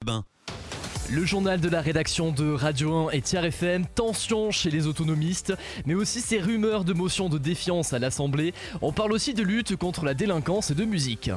Albin. Le journal de la rédaction de Radio 1 et Tiers FM, tension chez les autonomistes, mais aussi ces rumeurs de motions de défiance à l'Assemblée. On parle aussi de lutte contre la délinquance et de musique.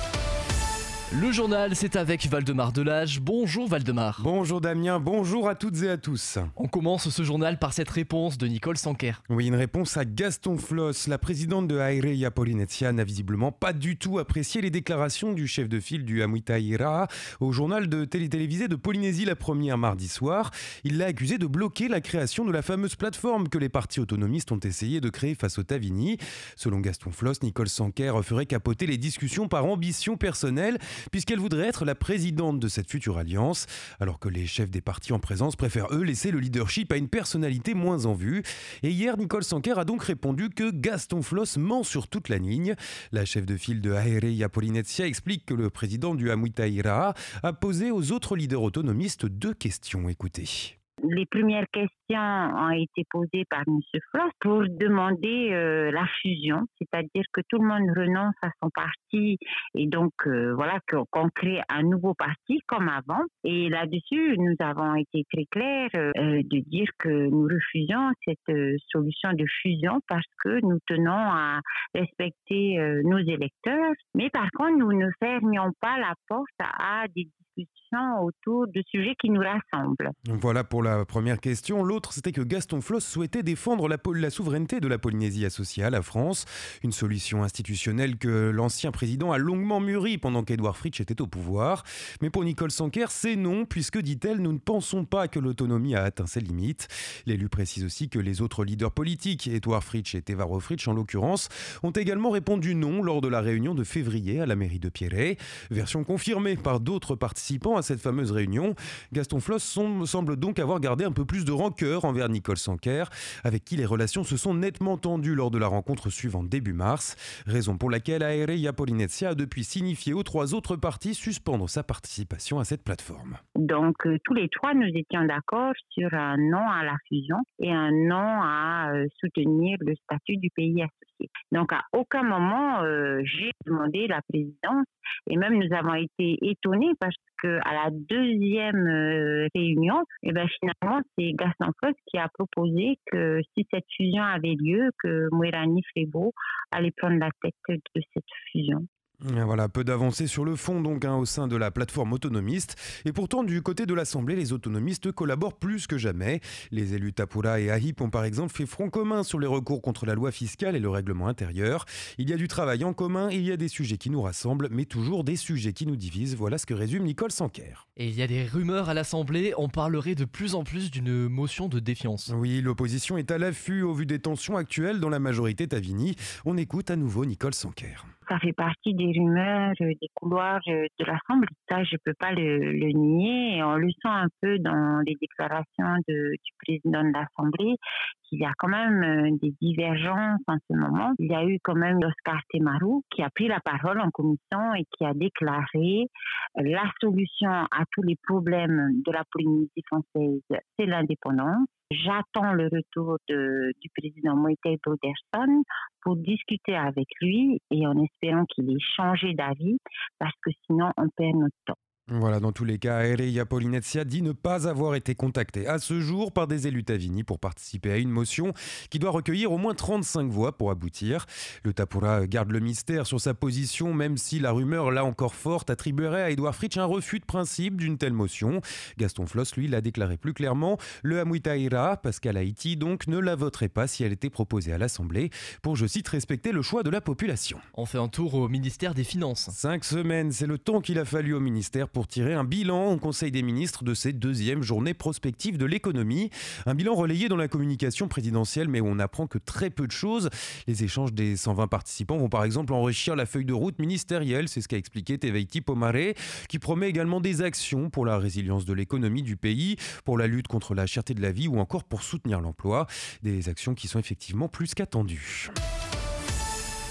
Le journal, c'est avec Valdemar Delage. Bonjour Valdemar. Bonjour Damien, bonjour à toutes et à tous. On commence ce journal par cette réponse de Nicole Sanquer. Oui, une réponse à Gaston Floss. La présidente de Aireia Polynesia n'a visiblement pas du tout apprécié les déclarations du chef de file du Amuitaira au journal de télévisé de Polynésie la première mardi soir. Il l'a accusé de bloquer la création de la fameuse plateforme que les partis autonomistes ont essayé de créer face au Tavini. Selon Gaston Floss, Nicole Sanquer ferait capoter les discussions par ambition personnelle, puisqu'elle voudrait être la présidente de cette future alliance, alors que les chefs des partis en présence préfèrent eux laisser le leadership à une personnalité moins en vue. Et hier, Nicole Sanquer a donc répondu que Gaston Floss ment sur toute la ligne. La chef de file de Aireia Polynesia explique que le président du Amuitaira a posé aux autres leaders autonomistes 2 questions. Écoutez. Les premières questions ont été posées par M. Floss pour demander la fusion, c'est-à-dire que tout le monde renonce à son parti et donc voilà qu'on crée un nouveau parti comme avant. Et là-dessus, nous avons été très clairs de dire que nous refusons cette solution de fusion parce que nous tenons à respecter nos électeurs. Mais par contre, nous ne fermions pas la porte à des discussions autour de sujets qui nous rassemblent. Voilà pour la première question. L'autre, c'était que Gaston Floss souhaitait défendre la souveraineté de la Polynésie associée à la France, une solution institutionnelle que l'ancien président a longuement mûrie pendant qu'Edouard Fritsch était au pouvoir. Mais pour Nicole Sanquer, c'est non, puisque, dit-elle, nous ne pensons pas que l'autonomie a atteint ses limites. L'élu précise aussi que les autres leaders politiques, Edouard Fritsch et Tevaro Fritsch en l'occurrence, ont également répondu non lors de la réunion de février à la mairie de Pierret. Version confirmée par d'autres participants à cette fameuse réunion. Gaston Floss semble donc avoir gardé un peu plus de rancœur envers Nicole Sanquer, avec qui les relations se sont nettement tendues lors de la rencontre suivante début mars, raison pour laquelle Aireia Polynesia a depuis signifié aux 3 autres partis suspendre sa participation à cette plateforme. Donc tous les 3, nous étions d'accord sur un non à la fusion et un non à soutenir le statut du pays associé. Donc à aucun moment j'ai demandé la présidence et même nous avons été étonnés parce qu'à la deuxième réunion, finalement, c'est Gaston Floss qui a proposé que si cette fusion avait lieu, que Mouerani Frébo allait prendre la tête de cette fusion. Voilà, peu d'avancées sur le fond donc au sein de la plateforme autonomiste. Et pourtant, du côté de l'Assemblée, les autonomistes collaborent plus que jamais. Les élus Tapura et Ahip ont par exemple fait front commun sur les recours contre la loi fiscale et le règlement intérieur. Il y a du travail en commun, il y a des sujets qui nous rassemblent, mais toujours des sujets qui nous divisent. Voilà ce que résume Nicole Sanquer. Et il y a des rumeurs à l'Assemblée, on parlerait de plus en plus d'une motion de défiance. Oui, l'opposition est à l'affût au vu des tensions actuelles dans la majorité Tavini. On écoute à nouveau Nicole Sanquer. Ça fait partie des rumeurs, des couloirs de l'Assemblée. Ça, je ne peux pas le nier. Et on le sent un peu dans les déclarations du président de l'Assemblée qu'il y a quand même des divergences en ce moment. Il y a eu quand même Oscar Temaru qui a pris la parole en commission et qui a déclaré la solution à tous les problèmes de la Polynésie française, c'est l'indépendance. J'attends le retour du président Moïse Broderson pour discuter avec lui et en espérant qu'il ait changé d'avis parce que sinon on perd notre temps. Voilà, dans tous les cas, Aireia Polynesia dit ne pas avoir été contactée à ce jour par des élus Tavini pour participer à une motion qui doit recueillir au moins 35 voix pour aboutir. Le Tapura garde le mystère sur sa position, même si la rumeur, là encore forte, attribuerait à Edouard Fritsch un refus de principe d'une telle motion. Gaston Floss, lui, l'a déclaré plus clairement. Le Amuitaira, Pascal Haïti, donc, ne la voterait pas si elle était proposée à l'Assemblée pour, je cite, respecter le choix de la population. On fait un tour au ministère des Finances. 5 semaines, c'est le temps qu'il a fallu au ministère pour tirer un bilan au Conseil des ministres de ces 2e journées prospectives de l'économie. Un bilan relayé dans la communication présidentielle, mais où on apprend que très peu de choses. Les échanges des 120 participants vont par exemple enrichir la feuille de route ministérielle, c'est ce qu'a expliqué Teveiti Pomare, qui promet également des actions pour la résilience de l'économie du pays, pour la lutte contre la cherté de la vie ou encore pour soutenir l'emploi. Des actions qui sont effectivement plus qu'attendues.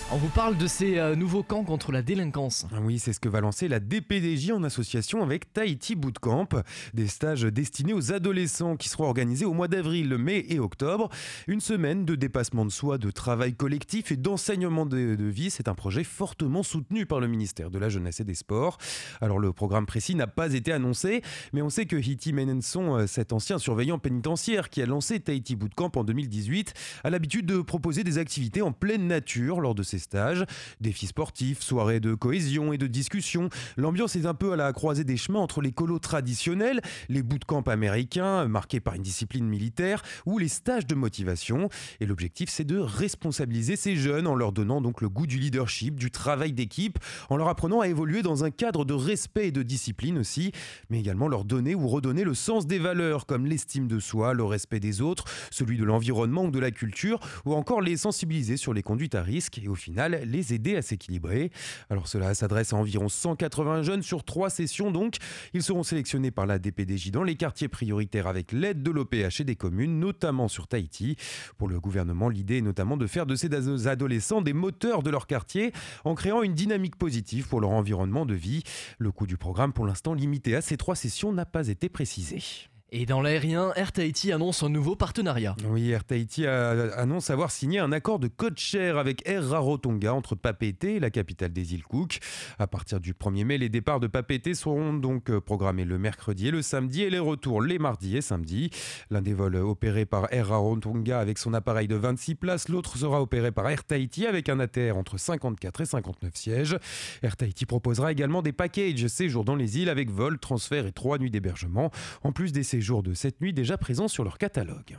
On vous parle de ces nouveaux camps contre la délinquance. Oui, c'est ce que va lancer la DPDJ en association avec Tahiti Bootcamp. Des stages destinés aux adolescents qui seront organisés au mois d'avril, mai et octobre. Une semaine de dépassement de soi, de travail collectif et d'enseignement de vie. C'est un projet fortement soutenu par le ministère de la Jeunesse et des Sports. Alors le programme précis n'a pas été annoncé, mais on sait que Hiti Menenson, cet ancien surveillant pénitentiaire qui a lancé Tahiti Bootcamp en 2018, a l'habitude de proposer des activités en pleine nature lors de ses stages, défis sportifs, soirées de cohésion et de discussion. L'ambiance est un peu à la croisée des chemins entre les colos traditionnels, les bootcamps américains marqués par une discipline militaire ou les stages de motivation. Et l'objectif, c'est de responsabiliser ces jeunes en leur donnant donc le goût du leadership, du travail d'équipe, en leur apprenant à évoluer dans un cadre de respect et de discipline aussi, mais également leur donner ou redonner le sens des valeurs comme l'estime de soi, le respect des autres, celui de l'environnement ou de la culture, ou encore les sensibiliser sur les conduites à risque et au final les aider à s'équilibrer. Alors cela s'adresse à environ 180 jeunes sur 3 sessions donc. Ils seront sélectionnés par la DPDJ dans les quartiers prioritaires avec l'aide de l'OPH et des communes, notamment sur Tahiti. Pour le gouvernement, l'idée est notamment de faire de ces adolescents des moteurs de leur quartier en créant une dynamique positive pour leur environnement de vie. Le coût du programme, pour l'instant limité à ces 3 sessions, n'a pas été précisé. Et dans l'aérien, Air Tahiti annonce un nouveau partenariat. Oui, Air Tahiti annonce avoir signé un accord de code-share avec Air Rarotonga entre Papeete, la capitale des îles Cook. À partir du 1er mai, les départs de Papeete seront donc programmés le mercredi et le samedi et les retours les mardis et samedis. L'un des vols opérés par Air Rarotonga avec son appareil de 26 places, l'autre sera opéré par Air Tahiti avec un ATR entre 54 et 59 sièges. Air Tahiti proposera également des packages séjours dans les îles avec vol, transfert et 3 nuits d'hébergement, en plus des séjours de cette nuit déjà présents sur leur catalogue.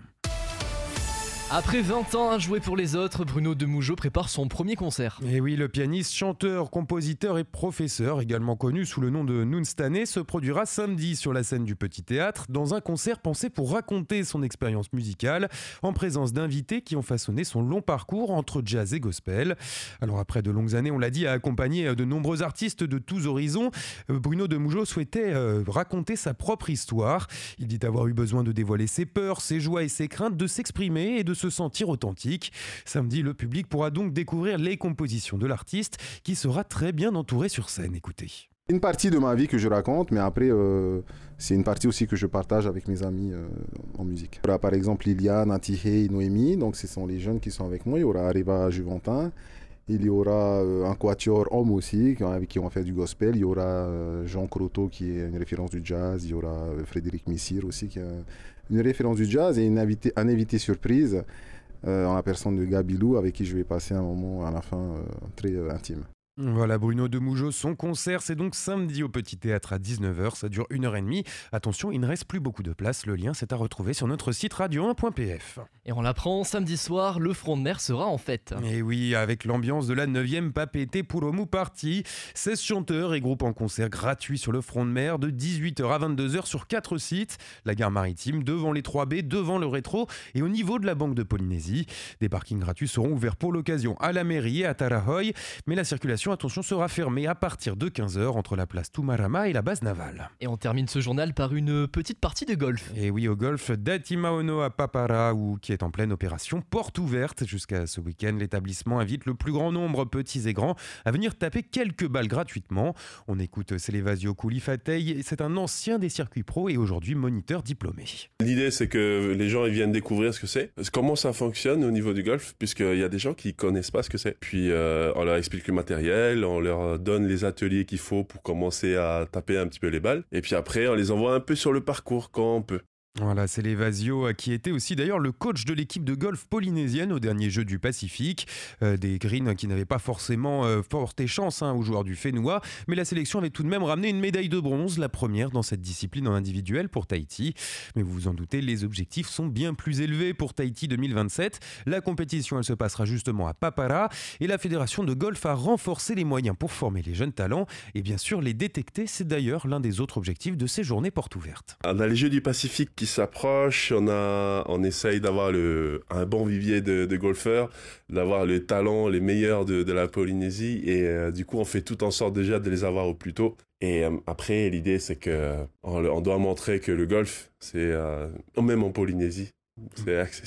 Après 20 ans à jouer pour les autres, Bruno Demougeot prépare son premier concert. Et oui, le pianiste, chanteur, compositeur et professeur, également connu sous le nom de Nounstane, se produira samedi sur la scène du Petit Théâtre dans un concert pensé pour raconter son expérience musicale en présence d'invités qui ont façonné son long parcours entre jazz et gospel. Alors après de longues années, on l'a dit, à accompagner de nombreux artistes de tous horizons, Bruno Demougeot souhaitait raconter sa propre histoire. Il dit avoir eu besoin de dévoiler ses peurs, ses joies et ses craintes, de s'exprimer et de se sentir authentique. Samedi, le public pourra donc découvrir les compositions de l'artiste qui sera très bien entouré sur scène. Écoutez. Une partie de ma vie que je raconte, mais après, c'est une partie aussi que je partage avec mes amis en musique. Il y aura par exemple Liliane, Atihé, Noémie, donc ce sont les jeunes qui sont avec moi. Il y aura Areva Juventin. Il y aura un quatuor homme aussi, avec qui on va faire du gospel. Il y aura Jean Croteau, qui est une référence du jazz. Il y aura Frédéric Missire aussi, qui est une référence du jazz. Et un invité surprise, en la personne de Gabilou, avec qui je vais passer un moment à la fin très intime. Voilà, Bruno Demougeot, son concert, c'est donc samedi au Petit Théâtre à 19h, ça dure 1h30. Attention, il ne reste plus beaucoup de place, le lien c'est à retrouver sur notre site radio1.pf. Et on l'apprend, samedi soir, le front de mer sera en fête. Et oui, avec l'ambiance de la 9e Papeete Puromu Party, 16 chanteurs et groupes en concert gratuit sur le front de mer de 18h à 22h sur 4 sites, la gare maritime, devant les 3B, devant le rétro et au niveau de la Banque de Polynésie. Des parkings gratuits seront ouverts pour l'occasion à la mairie et à Tarahoy, mais la circulation, attention, sera fermée à partir de 15h entre la place Tumarama et la base navale. Et on termine ce journal par une petite partie de golf. Et oui, au golf d'Atimaono à Papara, qui est en pleine opération porte ouverte. Jusqu'à ce week-end, l'établissement invite le plus grand nombre, petits et grands, à venir taper quelques balles gratuitement. On écoute Célevasio Koulifatei, c'est un ancien des circuits pro et aujourd'hui moniteur diplômé. L'idée, c'est que les gens ils viennent découvrir ce que c'est, comment ça fonctionne au niveau du golf, puisqu'il y a des gens qui connaissent pas ce que c'est. Puis on leur explique le matériel, on leur donne les ateliers qu'il faut pour commencer à taper un petit peu les balles. Et puis après, on les envoie un peu sur le parcours quand on peut. Voilà, c'est Lévasio qui était aussi d'ailleurs le coach de l'équipe de golf polynésienne au dernier Jeux du Pacifique. Des greens qui n'avaient pas forcément porté chance aux joueurs du Fénois, mais la sélection avait tout de même ramené une médaille de bronze, la première dans cette discipline en individuel pour Tahiti. Mais vous vous en doutez, les objectifs sont bien plus élevés pour Tahiti 2027. La compétition, elle se passera justement à Papara et la fédération de golf a renforcé les moyens pour former les jeunes talents et bien sûr les détecter. C'est d'ailleurs l'un des autres objectifs de ces journées portes ouvertes. On a les Jeux du Pacifique qui s'approche, on essaye d'avoir un bon vivier de golfeurs, d'avoir le talent, les meilleurs de la Polynésie et du coup on fait tout en sorte déjà de les avoir au plus tôt. Et après l'idée c'est que on doit montrer que le golf c'est même en Polynésie c'est accessible.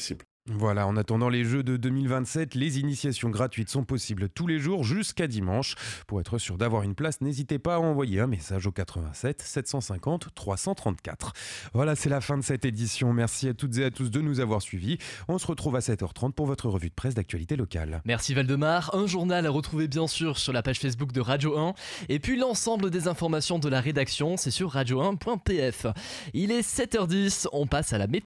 Voilà, en attendant les Jeux de 2027, les initiations gratuites sont possibles tous les jours jusqu'à dimanche. Pour être sûr d'avoir une place, n'hésitez pas à envoyer un message au 87 750 334. Voilà, c'est la fin de cette édition. Merci à toutes et à tous de nous avoir suivis. On se retrouve à 7h30 pour votre revue de presse d'actualité locale. Merci Valdemar. Un journal à retrouver bien sûr sur la page Facebook de Radio 1. Et puis l'ensemble des informations de la rédaction, c'est sur radio1.pf. Il est 7h10, on passe à la météo.